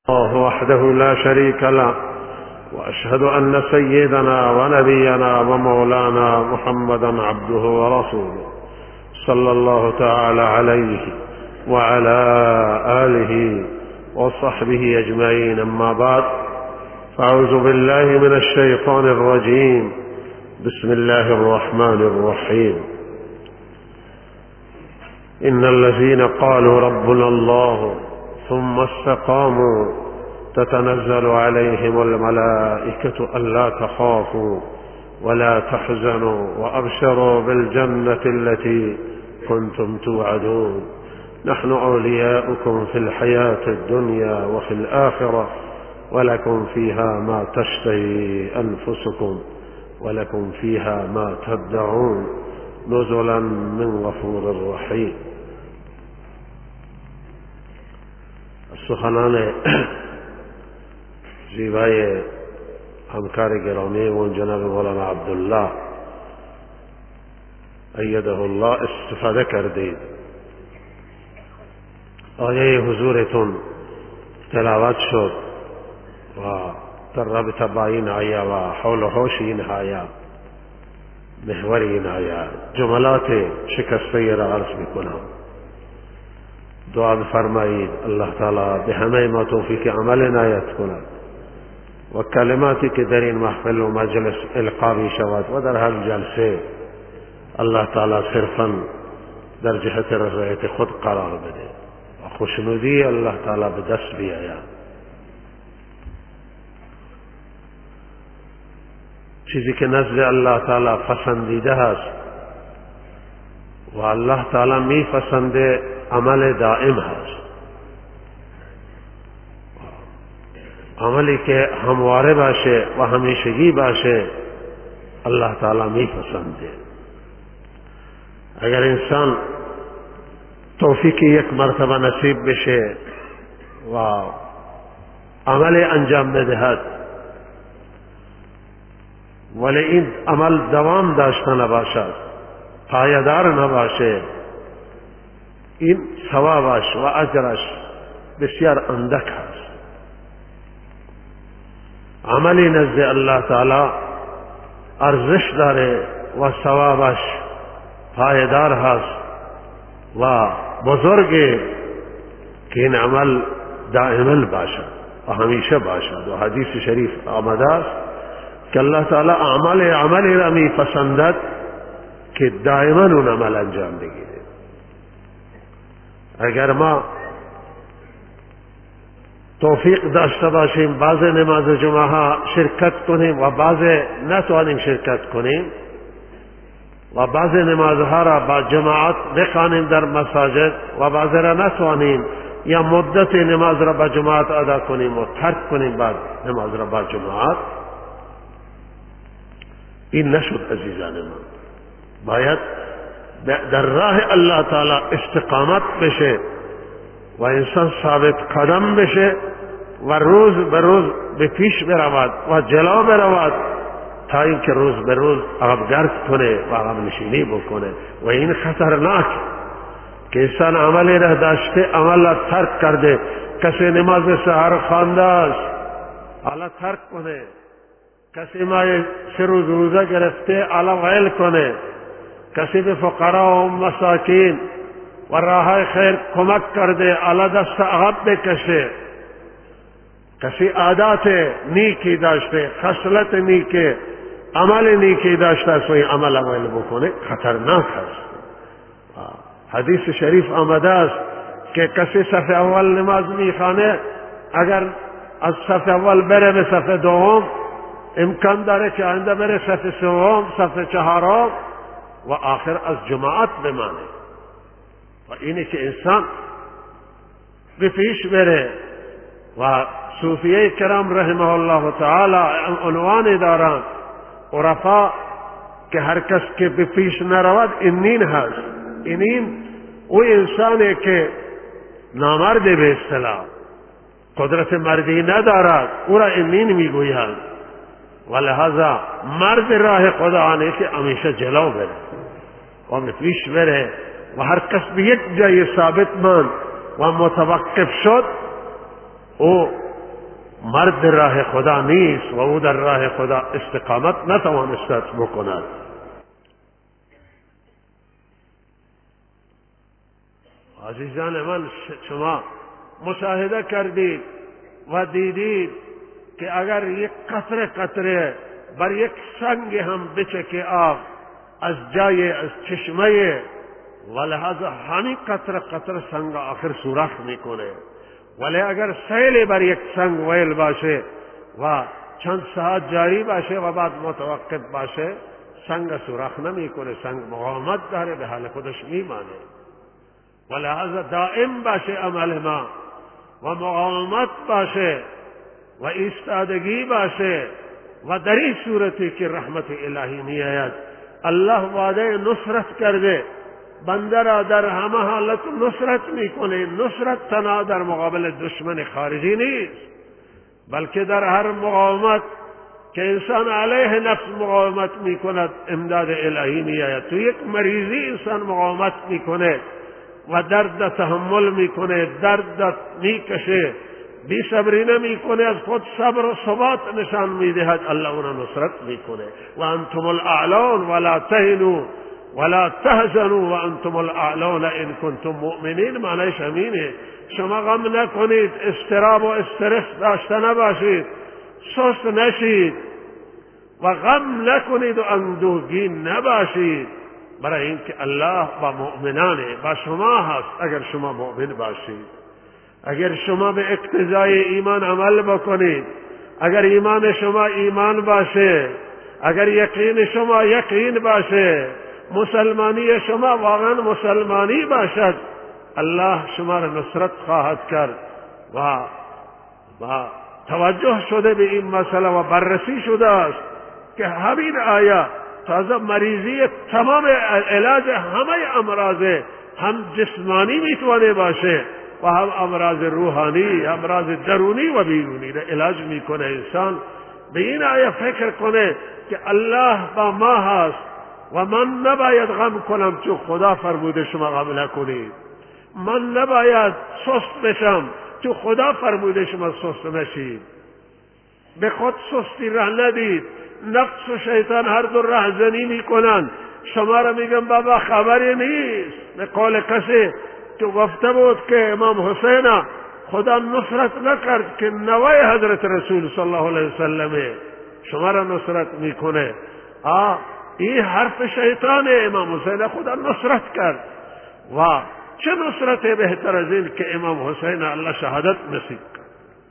الله وحده لا شريك له، وأشهد أن سيدنا ونبينا ومولانا محمدا عبده ورسوله، صلى الله تعالى عليه وعلى آله وصحبه أجمعين. أما بعد، فأعوذ بالله من الشيطان الرجيم. بسم الله الرحمن الرحيم. إن الذين قالوا ربنا الله ثم استقاموا تتنزل عليهم الملائكة ألا تخافوا ولا تحزنوا وأبشروا بالجنة التي كنتم توعدون. نحن أولياؤكم في الحياة الدنيا وفي الآخرة، ولكم فيها ما تشتهي أنفسكم ولكم فيها ما تدعون، نزلا من غفور رحيم. سخنان زیبای همکار گرامی و جناب مولانا عبدالله ایده الله استفاده کردید. آیه حضورتون تلاوت شد و در رابطه با این آیه و حول و حوش این آیه، محور این آیه، جملات شکسته را عرض میکنم. دعا بفرمایید الله تعالی به همه ما توفیق عمل عنایت کند و کلماتی که در این محفل و مجلس القا می شود و در هر جلسه الله تعالی صرفا در جهت رضایت خود قرار بده و خوشنودی الله تعالی به دست بیاید. چیزی که نزد الله تعالی پسندیده است و الله تعالی می پسنده عمل دائم هست. عملی که همواره باشه و همیشگی باشه الله تعالی می پسنده. اگر انسان توفیق یک مرتبه نصیب بشه و عمل انجام بدهد ولی این عمل دوام داشته نباشد، پایدار نباشه، این ثوابش و اجرش بسیار اندک است. عملی نزد الله تعالی ارزش داره و ثوابش پایدار هست و بزرگه که این عمل دائما باشد و همیشه باشد. و حدیث شریف آمده است که الله تعالی عملی را می پسندد که دائما اون عمل انجام بگیره. اگر ما توفیق داشته باشیم بعض نماز جمعه ها شرکت کنیم و بعض نتوانیم شرکت کنیم و بعض نمازها را با جماعت بخوانیم در مساجد و بعض را نتوانیم، یا مدت نماز را با جماعت ادا کنیم و ترک کنیم بعد نماز را با جماعت، این نشد عزیزان من. باید در راه الله تعالی استقامت بشه و انسان ثابت قدم بشه و روز به روز به پیش برود و جلو برود تا اینکه روز به روز عقب گرد کنه و عقب نشینی بکنه. و این خطرناک که انسان عملی را داشته عمل را ترک کرده. کسی نماز سحر خوانده است حالا ترک کنه، کسی ماه 3 روز روزه گرفته حالا ویل کنه، کسی به فقرا و مساکین و راههای خیر کمک کرده حالا دست عقب بکشه، کسی عادات نیکی داشته، خصلت نیکی، عمل نیکی داشته است و این عمل بکنه، خطرناک است. حدیث شریف آمده است که کسی صف اول نماز میخوانه، اگر از صف اول بره به صف دوم امکان داره که آینده بره صف سوم، صف چهارم و آخر از جماعت بمانه. و اینه که انسان به پیش بره. و صوفیه کرام رحمه الله تعالی عنوان دارند عرفا که هر کس که به پیش نرود اینین هست. اینین او انسانی که نامرده به اصطلاح قدرت مردی ندارد، او را اینین میگویند. و لحاظا مرد راه خدا آنه که همیشه جلو بره و به پیش بره و هر کس به یک جای ثابت ماند و متوقف شد او مرد راه خدا نیست و او در راه خدا استقامت نتوانست بکند. عزیزان من، شما مشاهده کردید و دیدید که اگر یک قطره قطره بر یک سنگ هم بچکه آب از جای از چشمه، و لحاظا همین قطره قطره سنگ آخر سوراخ میکنه. ولی اگر سیل بر یک سنگ ویل باشه و چند ساعت جاری باشه و بعد متوقف باشه، سنگ سوراخ نمیکنه، سنگ مقاومت داره، به حال خودش میمانه. و لحاظا دائم باشه عمل ما و مقاومت باشه و ایستادگی باشه، و در این صورتی که رحمت الهی می آید. الله وعده نصرت کرده، بنده را در همه حالت نصرت میکنه. نصرت تنها در مقابل دشمن خارجی نیست، بلکه در هر مقاومت که انسان علیه نفس مقاومت میکند امداد الهی می آید. تو یک مریضی انسان مقاومت میکنه و درد تحمل میکنه، درد میکشه، بی صبری نمیکنه، از خود صبر و ثبات نشان میدهد، الله اون نصرت میکنه. و انتم الاعلون ولا تهنوا ولا تحزنوا وانتم الاعلون ان کنتم مؤمنین. معنیش همینه، شما غم نکنید، اضطراب و استرس داشته نباشید، سست نشید و غم نکنید و اندوهگین نباشید، برای اینکه الله با مؤمنانه، با شما هست. اگر شما مؤمن باشید، اگر شما به اقتضای ایمان عمل بکنید، اگر ایمان شما ایمان باشه، اگر یقین شما یقین باشه، مسلمانی شما واقعا مسلمانی باشد، الله شما را نصرت خواهد کرد. و توجه شده به این مسئله و بررسی شده است که همین آیه تازه مریضی تمام علاج همه امراض، هم جسمانی میتونه باشه و هم امراض روحانی، امراض درونی و بیرونی را علاج میکنه. انسان به این آیه فکر کنه که الله با ما هست و من نباید غم کنم چون خدا فرموده شما غم نکنید. من نباید سست بشم چون خدا فرموده شما سست نشید. به خود سستی راه ندید. نفس و شیطان هر دو راهزنی میکنن. شما را میگم بابا خبری نیست. به قول کسی تو گفته بود که امام حسین خدا نصرت نکرد که نوای حضرت رسول صلی الله علیه وسلم، شما را نصرت میکنه. این حرف شیطان. امام حسین خدا نصرت کرد. و چه نصرت بهتر از این که امام حسین الله شهادت نصیب کرد.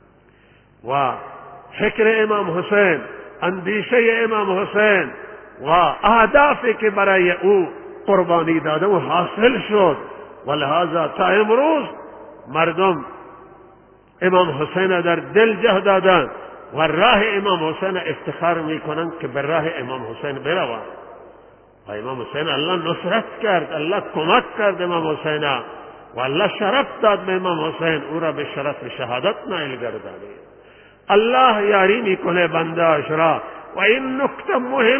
و فکر امام حسین، اندیشه امام حسین و اهدافی که برای او قربانی داده و حاصل شد، و لحاظا تا امروز مردم امام حسین در دل جه دادن و راه امام حسین افتخار میکنند که بر راه امام حسین بروند. و امام حسین الله نصرت کرد، الله کمک کرد امام حسین و الله شرف داد به امام حسین، او را به شرف شهادت نائل گردانید. الله یاری میکنه بنده‌اش را. و این نکته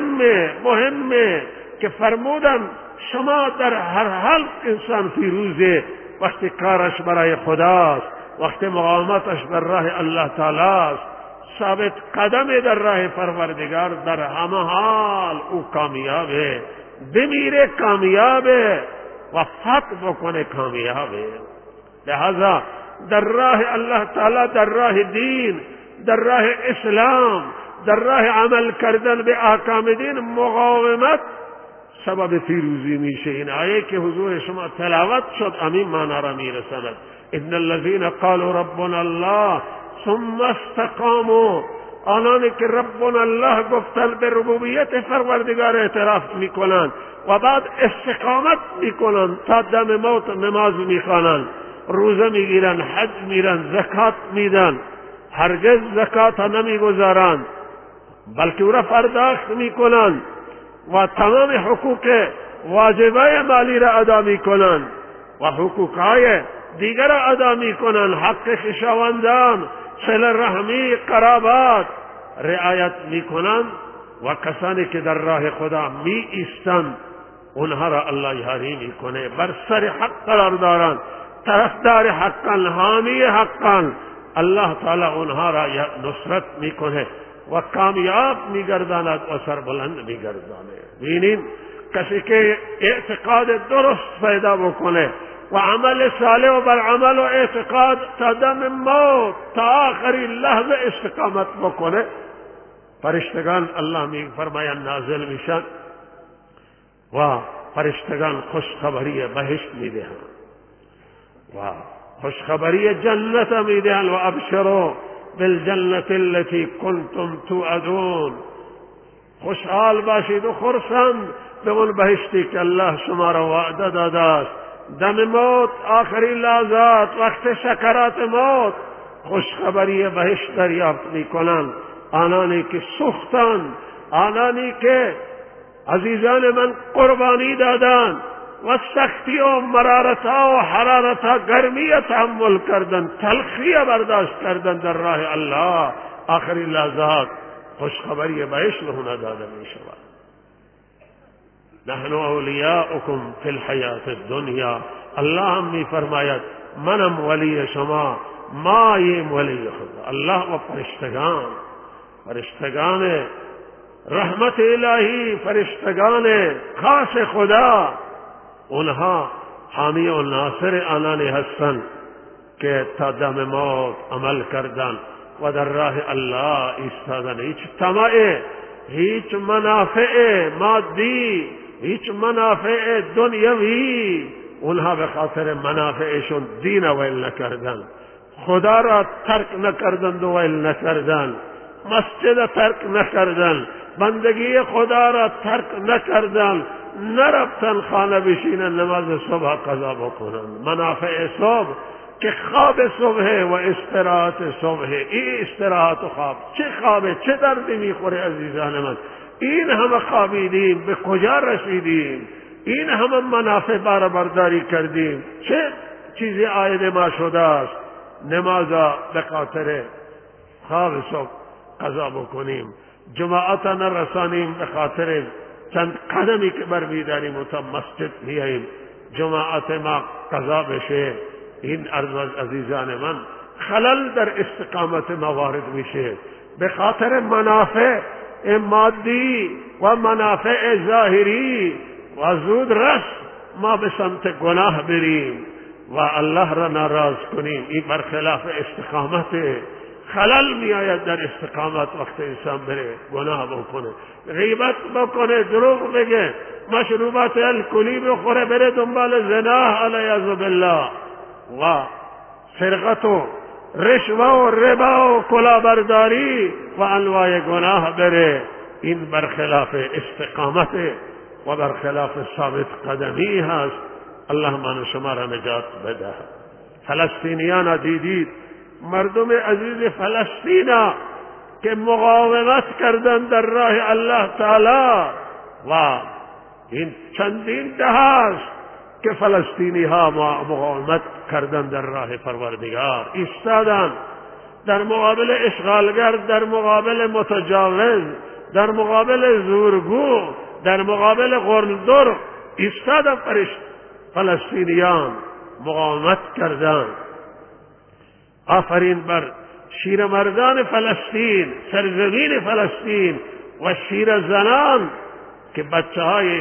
مهمه که فرمودن شما در هر حال انسان فیروزه، وقتی کارش برای خداست، وقتی مقاومتش بر راه الله تعالی است، ثابت قدم در راه پروردگار، در همه حال او کامیابه. بمیره کامیابه و فتح بکنه کامیابه. لہذا در راه الله تعالی، در راه دین، در راه اسلام، در راه عمل کردن به احکام دین مقاومت سبب فیروزی میشه. این آیه که حضور شما تلاوت شد همین معنی را میرساند. ان الذين قالوا ربنا الله ثم استقاموا، آنانی که ربنا الله گفتن به ربوبیت پروردگار اعتراف میکنند و بعد استقامت میکنند، تا دم موت نماز میخوانند، روزه میگیرند، حج میرن، زکات میدن، هرگز زکات نمیگذارند بلکه او را پرداخت میکنند و تمام حقوق واجبه مالی را ادا میکنند و حقوقهای دیگر را ادا میکنند، حق خویشاوندان، صله رحمی، قرابات رعایت میکنند و کسانی که در راه خدا می ایستند اونها را الله یاری میکنه. بر سر حق قرار دارند، طرفدار حقا، حامی حقا، الله تعالی اونها را نصرت میکنه و کامیاب میگرداند و سربلند میگرداند. ببینید کسی که اعتقاد درست پیدا بکنه و عمل صالح و بر عمل و اعتقاد تا دم موت تا آخری لحظه استقامت بکنه، فرشتگان الله می فرماید نازل میشن و فرشتگان خوشخبری بهشت میدهند و خوشخبری جنت میدهند و ابشروا بالجنة التي كنتم توعدون. خوشحال باشید و خرسند به اون بهشتی که الله شما را وعده داده است. دم موت، آخری لحظات، وقت سکرات موت خوشخبری بهشت دریافت میکنند. آنانی که سوختند، آنانی که عزیزان من قربانی دادند و سختی و مرارتها و حرارتها گرمی تحمل کردند، تلخی برداشت کردند در راه الله، آخری لحظات خوشخبری بهشت به اونها داده می شود. نحن اولیاؤکم فی الحیات الدنیا. الله هم می فرماید منم ولی شما، مایم ولی خدا. الله و فرشتگان رحمت الهی، فرشتگان خاص خدا، اونها حامی و ناصر آنانی هستند که تا دم موت عمل کردند و در راه الله ایستادند. هیچ طمع، هیچ منافع مادی، هیچ منافع دنیوی اونها به خاطر منافعشون دین ویل نکردند، خدا را ترک نکردند و ویل نکردند، مسجد ترک نکردند، بندگی خدا را ترک نکردند، نرفتن خانه بشینن نماز صبح قضا بکنن. منافع صبح که خواب صبح و استراحت صبح، این استراحت و خواب چه خوابه، چه دردی میخوره عزیزان من. این همه خوابیدیم، به کجا رسیدیم؟ این همه منافع برداری کردیم، چه چیزی عاید ما شده است؟ نمازا به خاطر خواب صبح قضا بکنیم، جماعت نرسانیم به خاطر چند قدمی که برمیداریم و تا مسجد میاییم جماعت ما قضا بشه. این عزیزان من خلل در استقامت موارد میشه به خاطر منافع مادی و منافع ظاهری و زود رس ما به سمت گناه بریم و الله را ناراض کنیم. این برخلاف استقامت. خلل می آید در استقامت وقت انسان بره گناه بکنه، غیبت بکنه، دروغ بگه، مشروبات الکلی بخوره، بره دنبال زنا علیاذ بالله و سرقت و رشوه و ربا و کلاهبرداری و انواع گناه بره. این برخلاف استقامت و برخلاف ثابت قدمی هست. الله من شما را نجات بده. فلسطینیان دیدید، مردم عزیز فلسطین که مقاومت کردن در راه الله تعالی و این چندین ده است که فلسطینی ها مقاومت کردن در راه پروردگار، ایستادن در مقابل اشغالگر، در مقابل متجاوز، در مقابل زورگو، در مقابل غرلدر ایستادن. فلسطینیان مقاومت کردند. آفرین بر شیر مردان فلسطین، سرزمین فلسطین و شیر زنان که بچه های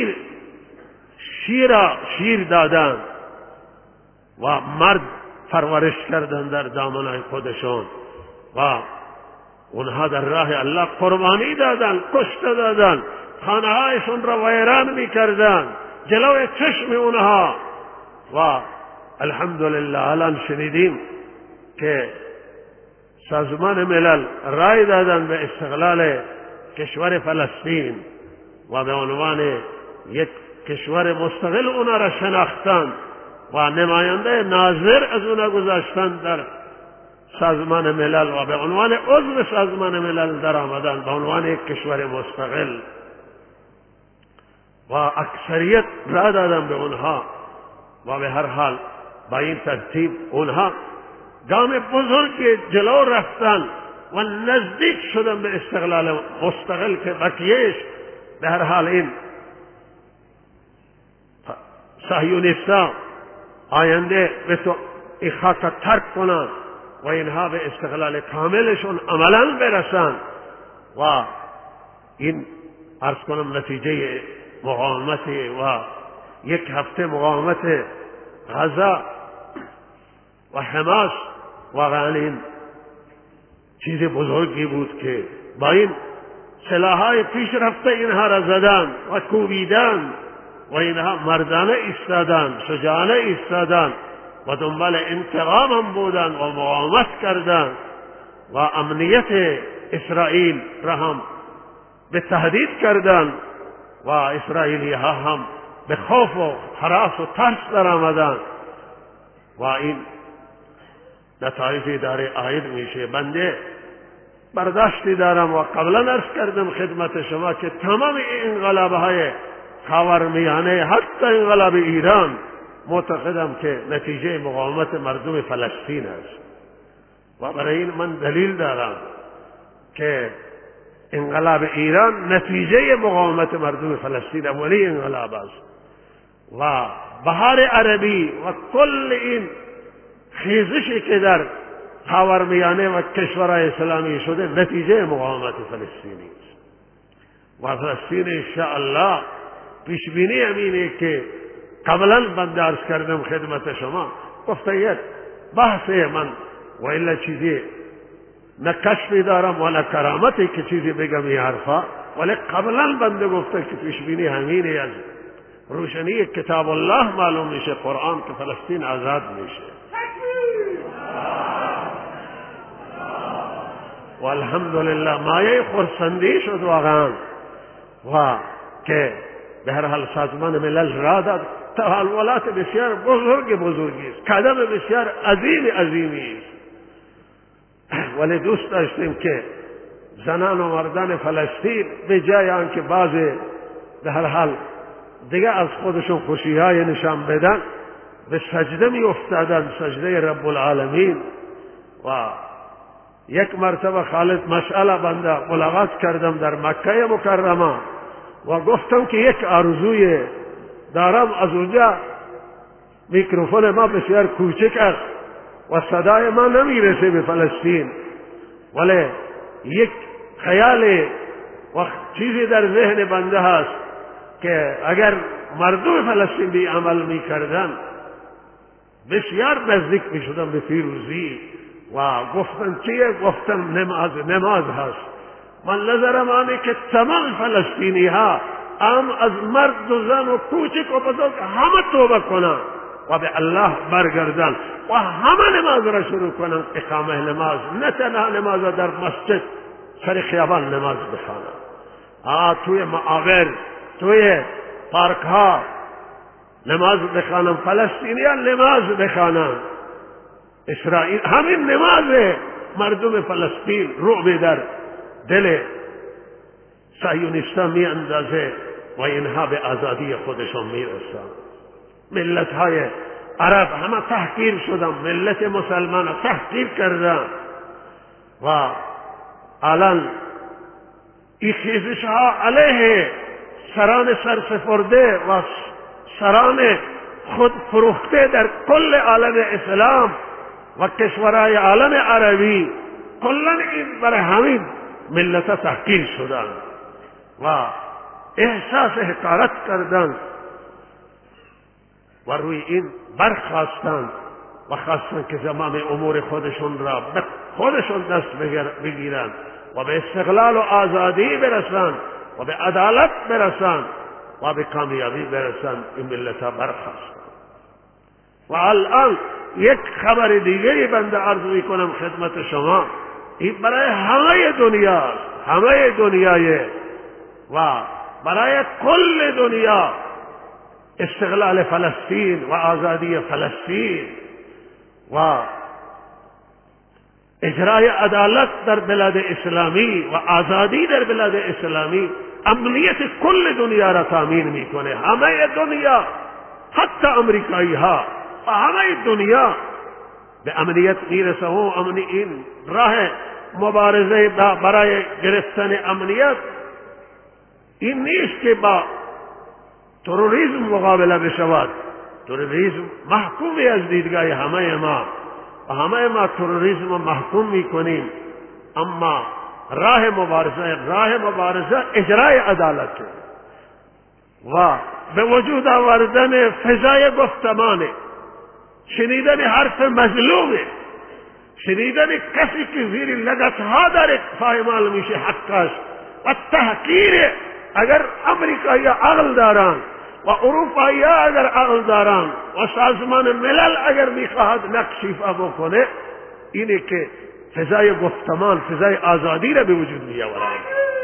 شیر دادند و مرد پرورش کردند در دامنای خودشون و اونها در راه الله قربانی دادند، کشته دادند، خانه هایشون را ویران میکردند جلوی چشم اونها. و الحمدلله الان شنیدیم که سازمان ملل رای دادن به استقلال کشور فلسطین و به عنوان یک کشور مستقل اونا را شناختند و نماینده ناظر از اونا گذاشتند در سازمان ملل و به عنوان عضو سازمان ملل در آمدند به عنوان یک کشور مستقل و اکثریت را دادن به اونها. و به هر حال با این ترتیب اونها گام بزرگی جلو رفتن و نزدیک شدن به استقلال مستقل که بقیهش به هر حال این صهیونیستا آینده به تو این خاک ترک کنن و اینها به استقلال کاملشون عملا برسن و این عرض کنم نتیجه مقاومت و یک هفته مقاومت غزه و حماس واقعا این چیز بزرگی بود که با این سلاحهای پیشرفته اینها را زدن و کوبیدن و اینها مردانه ایستادن، شجاعانه ایستادن و دنبال انتقام هم بودن و مقاومت کردن و امنیت اسرائیل را هم به تهدید کردن و اسرائیلی ها هم به خوف و هراس و ترس در آمدن و این نتایجی داره عاید میشه. بنده برداشتی دارم و قبلا عرض کردم خدمت شما که تمام انقلاب های خاورمیانه حتی انقلاب ایران معتقدم که نتیجه مقاومت مردم فلسطین است و برای این من دلیل دارم که انقلاب ایران نتیجه مقاومت مردم فلسطین اولی انقلاب است و بهار عربی و کل این خیزشی که در خاورمیانه و کشورهای اسلامی شده نتیجه مقاومت فلسطینی است و فلسطین انشاءالله پیش بینی امینه که قبلا بنده عرض کردم خدمت شما گفته یک بحث من و الا چیزی نه کشفی دارم و نه کرامتی که چیزی بگم این حرفا، ولی قبلا بنده گفته که پیش بینی همینه از روشنی کتاب الله معلوم میشه قرآن که فلسطین آزاد میشه و الحمدلله مایه خرسندی شد واقعا و که به هر حال سازمان ملل را داد تحولات بسیار بزرگی است، قدم بسیار عظیمی است، ولی دوست داشتیم که زنان و مردان فلسطین به جای آنکه بعض به هر حال دیگه از خودشون خوشی‌های نشان بدن به سجده می افتادن، سجده رب العالمین و یک مرتبه خالد مشعل بنده ملاقات کردم در مکه مکرمه و گفتم که یک آرزوی دارم، از اونجا میکروفون ما بسیار کوچک است و صدای ما نمیرسه به فلسطین، ولی یک خیال و چیزی در ذهن بنده هست که اگر مردم فلسطین بی عمل میکردن بسیار نزدیک میشدن به پیروزی و گفتن چیه؟ گفتن نماز هست. من نظرم آنه که تمام فلسطینی ها از مرد و زن و کوچک و بزرگ همه توبه کنن و به الله برگردن و همه نماز را شروع کنن، اقامه نماز، نه تنها نماز در مسجد، سر خیابان نماز بخوانن، توی معابر، توی پارک ها نماز بخوانن، فلسطینیان نماز بخوانن. اسرائیل همین نماز مردم فلسطین رعب در دل صهیونیستان می اندازه و اینها به آزادی خودشون می رسن. ملت های عرب همه تحقیر شدن، ملت مسلمان تحقیر کردن و الان این خیزش ها علیه سران سرسپرده و سران خود فروخته در کل عالم اسلام و کشورهای عالم عربی کلا این برای همین ملت تحقیر شدن و احساس حقارت کردن و روی این برخاستن و خواستن که زمام امور خودشون را به خودشون دست بگیرن و به استقلال و آزادی برسن و به عدالت برسن و به کامیابی برسن. این ملت ها برخاستن و الان یک خبر دیگری بنده عرض می کنم خدمت شما، این برای همه دنیا، همه دنیای و برای کل دنیا استقلال فلسطین و آزادی فلسطین و اجرای عدالت در بلاد اسلامی و آزادی در بلاد اسلامی امنیت کل دنیا را تامین میکنه. همه دنیا، حتی امریکایی ها و همه دنیا به امنیت میرسه و این راه مبارزه برای گرفتن امنیت این نیست که با تروریسم مقابله بشود. تروریسم محکومی از دیدگاه همه ما همه ما تروریسم محکوم میکنیم، اما راه مبارزه اجرای عدالت و به وجود آوردن فضای گفتمانه، شنیدن حرف مظلومه، شنیدن کسی که زیر لگتها داره پایمال میشه حقش و تحقیر. اگر امریکایی عقل دارن و اروپایی اگر عقل دارن و سازمان ملل اگر میخواهد نقش ایفا بکنه، اینه که فضای گفتمان، فضای آزادی را به وجود میآورند.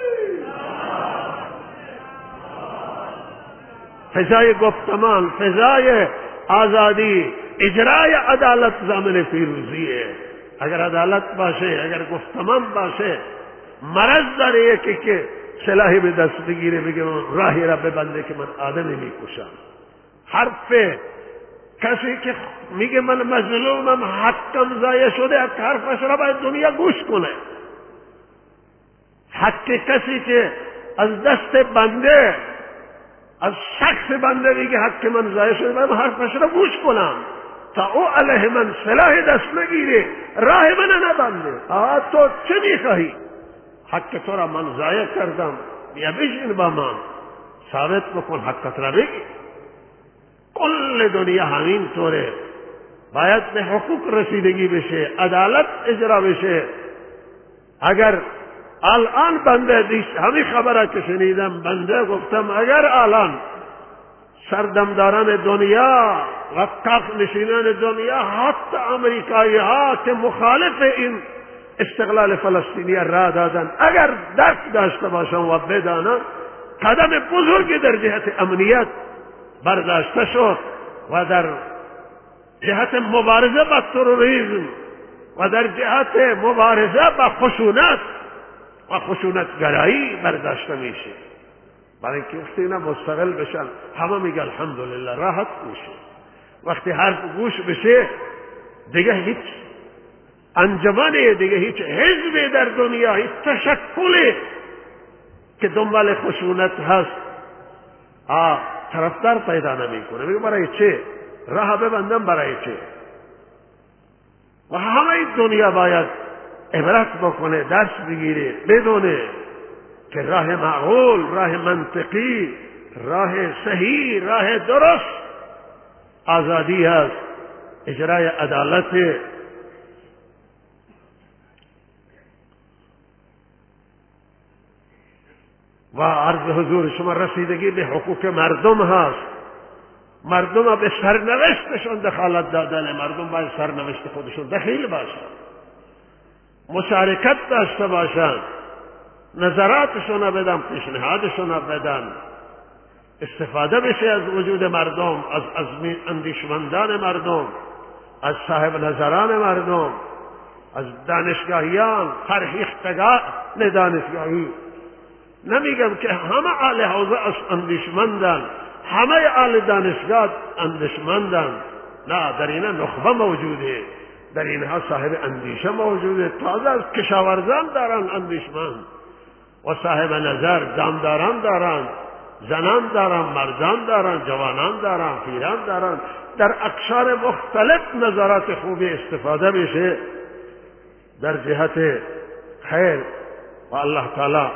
فضای گفتمان، فضای آزادی، اجرای عدالت ضامن پیروزیه. اگر عدالت باشه، اگر گفتمان باشه، مرض داره یکی که سلاحی به دست بگیره بگه راهی را ببنده که من آدمی میکشم. حرف کسی که میگه من مظلومم، حقم ضایع شده، حرفش را باید دنیا گوش کنه. حق کسی که از دست بنده، از شخص بنده میگه حق من ضایع شده، باید حرفش را گوش کنم تا او علیه من سلاح دست نگیره، راه من نبنده. تو چه میخواهی؟ حق تو را من ضایع کردم، بیا بشین با من، ثابت بکن حقت را بگی. کل دنیا همین طوره، باید به حقوق رسیدگی بشه، عدالت اجرا بشه. اگر الان بنده دیست، همین خبره که شنیدم، بنده گفتم اگر الان سردمداران دنیا و تخت نشینان دنیا، حتی امریکایی ها که مخالف این استقلال فلسطینی را دادن، اگر درک داشته باشن و بدانن، قدم بزرگی در جهت امنیت برداشته شد و در جهت مبارزه با تروریسم و در جهت مبارزه با خشونت و خشونتگرایی برداشته میشه. برای اینکه وقتی اینا مستقل بشن، همه میگه الحمدلله، راحت میشه. وقتی حرف گوش بشه، دیگه هیچ انجمنی، دیگه هیچ حزبی در دنیا، هیچ تشکلی که دنبال خشونت هست طرفدار پیدا نمیکنه. میگه برای چه؟ راه ببندم برای چه؟ و همه دنیا باید عبرت بکنه، درس بگیره، بدونه که راه معقول، راه منطقی، راه صحیح، راه درست آزادی هست، اجرای عدالت. و عرض حضور شما رسیدگی به حقوق مردم هست. مردم به سرنوشتشون دخالت دادن، مردم باید سرنوشت خودشون دخیل باشن، مشارکت داشته باشن، نظراتشون بدن، پیشنهادشون بدن، استفاده بشه از وجود مردم، از اندیشمندان مردم، از صاحب نظران مردم، از دانشگاهیان، فرهیختگان دانشگاهی. نمیگم که همه اهل حوزه اندیشمندن، همه اهل دانشگاه اندیشمندن، نه، در اینها نخبه موجوده، در اینها صاحب اندیشه موجوده، تازه از کشاورزان دارن اندیشمند و صاحب نظر، دامداران دارن، زنان دارن، مردان دارن، جوانان دارن، پیران دارن. در اقشار مختلف نظرات خوبی استفاده بشه در جهت خیر و الله تعالی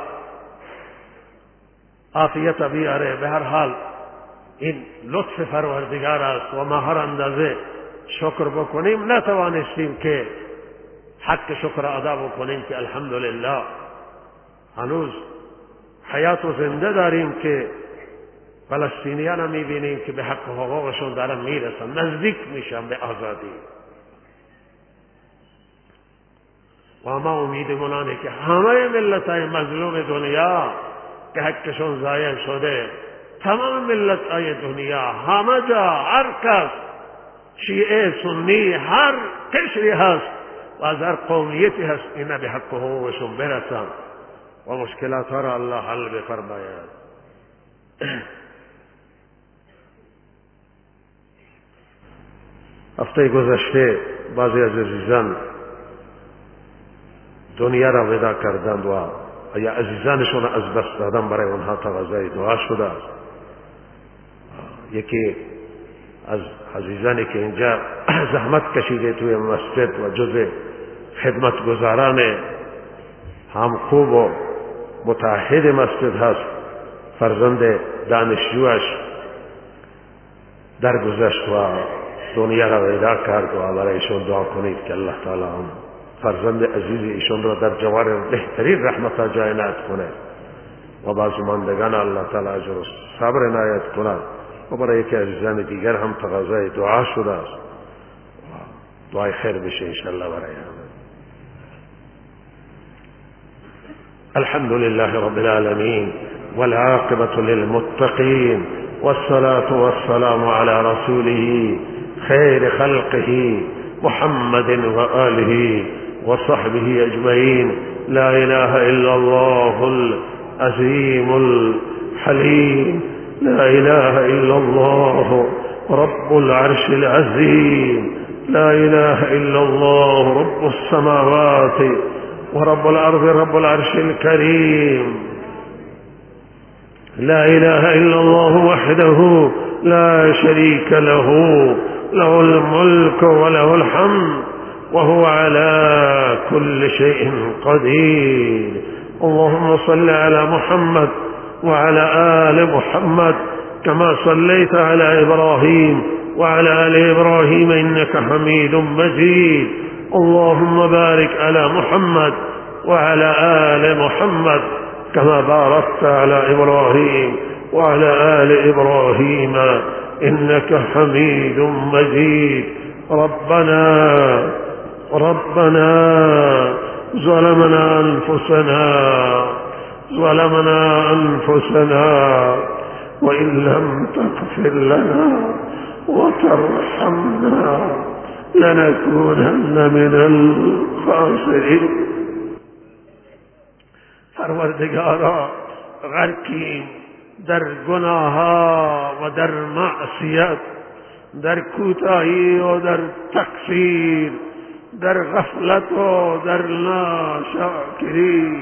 عافیت بیاره. به هر حال این لطف پروردگار است و ما هر اندازه شکر بکنیم نتوانستیم که حق شکر ادا بکنیم که الحمدلله هنوز حیات و زنده داریم که فلسطینیان هم میبینیم که به حق و حقوقشون دارن میرسن، نزدیک میشن به آزادی. و ما امیدمون آنه که همه ملت‌های مظلوم دنیا که حقشون ضایع شده، تمام ملت‌های دنیا، همه جا، هر کس، شیعه، سنی، هر قشری هست و از هر قومیتی هست، اینا به حق و حقوقشون برسن و مشکلات ها را الله حل بفرماید. هفته گذشته بعضی از عزیزان دنیا را ودا کردند و یا عزیزانشون از دست دادن، برای اونها تقاضای دعا شده است. یکی از عزیزانی که اینجا زحمت کشیده توی مسجد و جز خدمتگزاران هم خوب و متعهد مسجد هست، فرزند دانشجوش درگذشت و دنیا را وداع کرد و برای ایشون دعا کنید که الله تعالی هم فرزند عزیز ایشون را در جوار بهترین رحمت جای عنایت کنه و بازماندگان الله تعالی اجر و صبر عنایت کنه و برای یکی عزیزان دیگر هم تقاضای دعا شده است، دعای خیر بشه انشاءالله برای همه. الحمد لله رب العالمين والعاقبة للمتقين والصلاة والسلام على رسوله خير خلقه محمد وآله وصحبه أجمعين. لا إله إلا الله العظيم الحليم، لا إله إلا الله رب العرش العظيم، لا إله إلا الله رب السماوات ورب الأرض رب العرش الكريم. لا إله إلا الله وحده لا شريك له، له الملك وله الحمد وهو على كل شيء قدير. اللهم صل على محمد وعلى آل محمد كما صليت على إبراهيم وعلى آل إبراهيم إنك حميد مجيد. اللهم بارك على محمد وعلى آل محمد كما باركت على إبراهيم وعلى آل إبراهيم إنك حميد مجيد. ربنا ظلمنا أنفسنا وإن لم تغفر لنا وترحمنا لنكونن من الخاسرين. پروردگارا غرقیم در گناهها و در معصیت، در کوتاهی و در تقصیر، در غفلت و در ناشکری.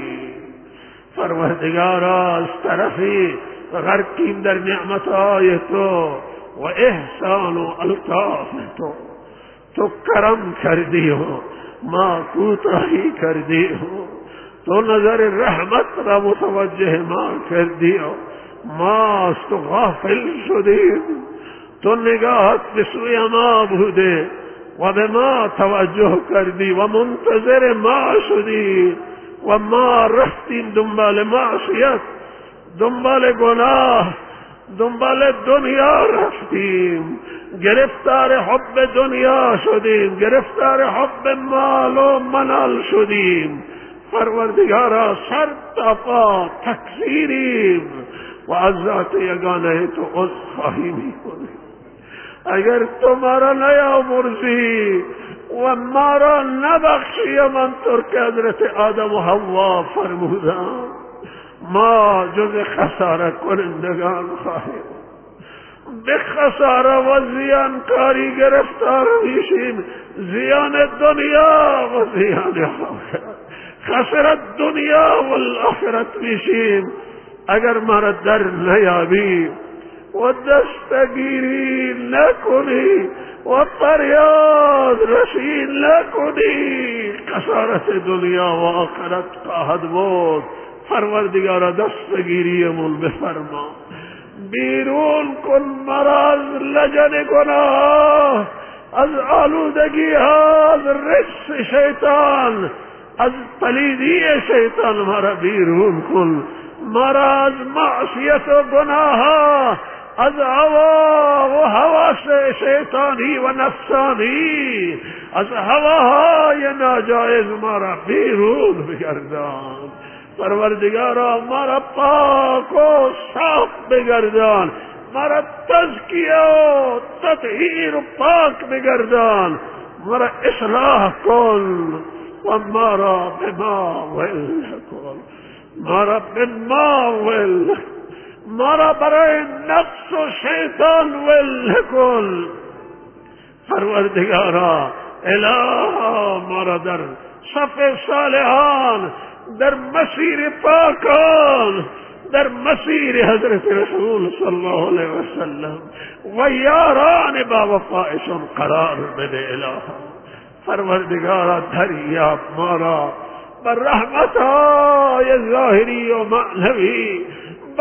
پروردگارا از طرفی غرقیم در نعمتهای تو و احسان و الطاف تو. تو کرم کردی و ما کوتاهی کردی و تو نظر رحمت را متوجه ما کردی و ما از تو غافل شدیم. تو نگاهت به سوی ما بوده و به ما توجه کردی و منتظر ما شدی و ما رفتیم دنبال معصیت، دنبال گناه، دنبال دنیا رفتیم، گرفتار حب دنیا شدیم، گرفتار حب مال و منال شدیم. پروردگارا سر تا پا تقصیریم و از ذات یگانه تو عذرخواهی میکنیم. اگر تو ما را نیامرزی و ما را نبخشی همانطور که حضرت آدم و حوا فرمودند، ما جز خساره کنندگان خواهیم، به خساره و زیانکاری گرفتار میشیم. زیان دنیا و زیان آخرت، خسرت دنیا و الاخرت میشیم اگر ما را در نیابی و دستگیری نکنی و فریاد رسی نکنی. خسارت دنیا و آخرت خواهد بود. پروردگارا دستگیریمون بفرما، بیرون کن مرا از لجن گناه، از آلودگی ها، از رجس شیطان، از پلیدی شیطان مرا بیرون کن. مرا از معصیت و گناه ها، از هوا و حواس شیطانی و نفسانی، از هواهای ناجایز مرا بیرون بگردان. پروردگارا مرا پاک و صاف بگردان، مرا تزکیه و تطهیر و پاک بگردان، مرا اصلاح کن و مرا به ما ول کن، مرا به ما ول، مرا برای نفس و شیطان ول کن. پروردگارا اله مرا در صف صالحان، در مسیر پاکان، در مسیر حضرت رسول صلی الله علیه وسلم و یاران با وفایشون قرار بده الها. پروردگارا دریاب ما را بر رحمتهای ظاهری و معنوی، با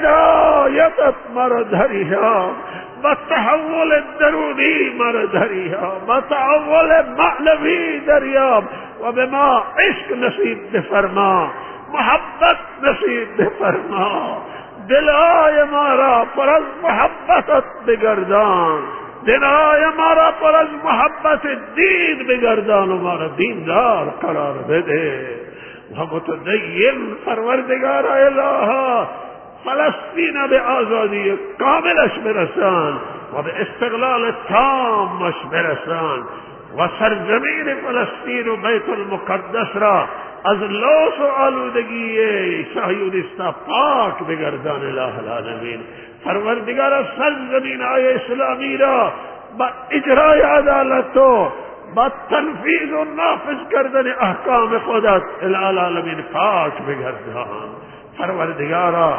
هدایتت مرا دریاب، با تحول درونی مرا دریاب، با تحول معنوی دریاب و به ما عشق نصیب بفرما، محبت نصیب بفرما. دلهای ما را پر از محبتت بگردان، دلهای ما را پر از محبت دین بگردان و ما را دیندار قرار بده و متدین پروردگار الها فلسطین به آزادی کاملش برسان و به استقلال تامش برسان و سرزمین فلسطین و بیت المقدس را از لوث و آلودگی صهیونیستا پاک بگردان اله العالمین. پروردگار سرزمین های اسلامی را با اجرای عدالت و با تنفیذ و نافذ کردن احکام خودت اله العالمین پاک بگردان. پروردگارا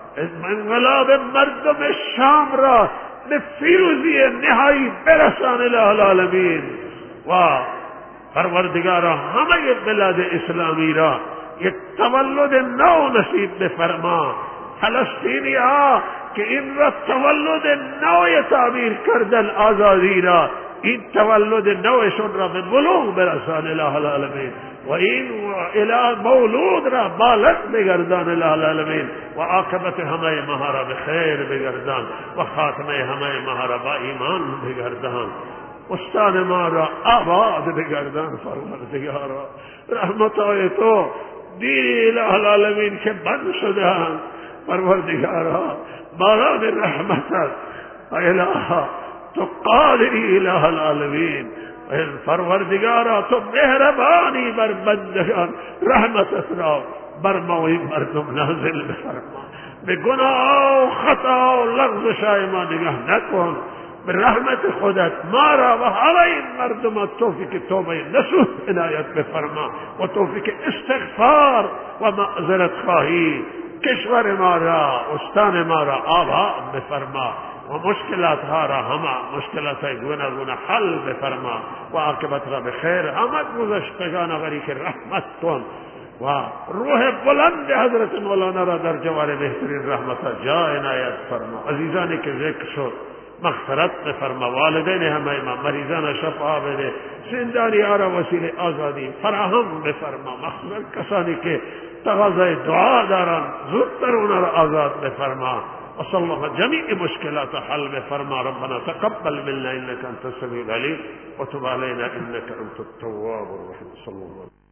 انقلاب مردم شام را به پیروزی نهایی برسان اله العالمین و پروردگارا همه بلاد اسلامی را یک تولد نو نصیب بفرما. فلسطینی ها که این را تولد نو تعبیر کردن آزادی را، این تولد نوشون را به بلوغ برسان اله العالمین و این مولود را بالغ بگردان اله العالمین و عاقبت همه ما را به خیر بگردان و خاتمه همه ما را با ایمان بگردان. استان ما را آباد بگردان پروردگارا. رحمتهای تو دین اله العالمین که بند شدهاند پروردگارا، باران رحمتت الها تو قادری اله العالمین. پروردگارا تو مهربانی بر بندگان، رحمتت را بر ما و مردم نازل بفرما. به گناه و خطا و لغزش ما نگاه نکن. به رحمت خودت ما را و همه این مردم توفیق توبه نصوح عنایت بفرما و توفیق استغفار و معذرت خواهی. کشور ما را، استان ما را آباد بفرما و مشکلات ها را، همه مشکلات های گوناگون حل بفرما و عاقبت را به خیر آمد گذشتگان غریق رحمت کن و روح بلند حضرت مولانا را در جوار بهترین رحمت جا عنایت فرما. عزیزانی که ذکر شد مغفرت بفرما، والدین همه ما، مریضان شفا بده، زندانی ها را وسیله آزادی فراهم بفرما. مخصوصا کسانی که تقاضای دعا دارن زودتر اونا را آزاد بفرما. وصلى الله جميع مشكلات حل بفرما. ربنا تقبل منا انك انت السميع العليم وتب علينا انك انت التواب الرحيم. صلى الله عليه وسلم.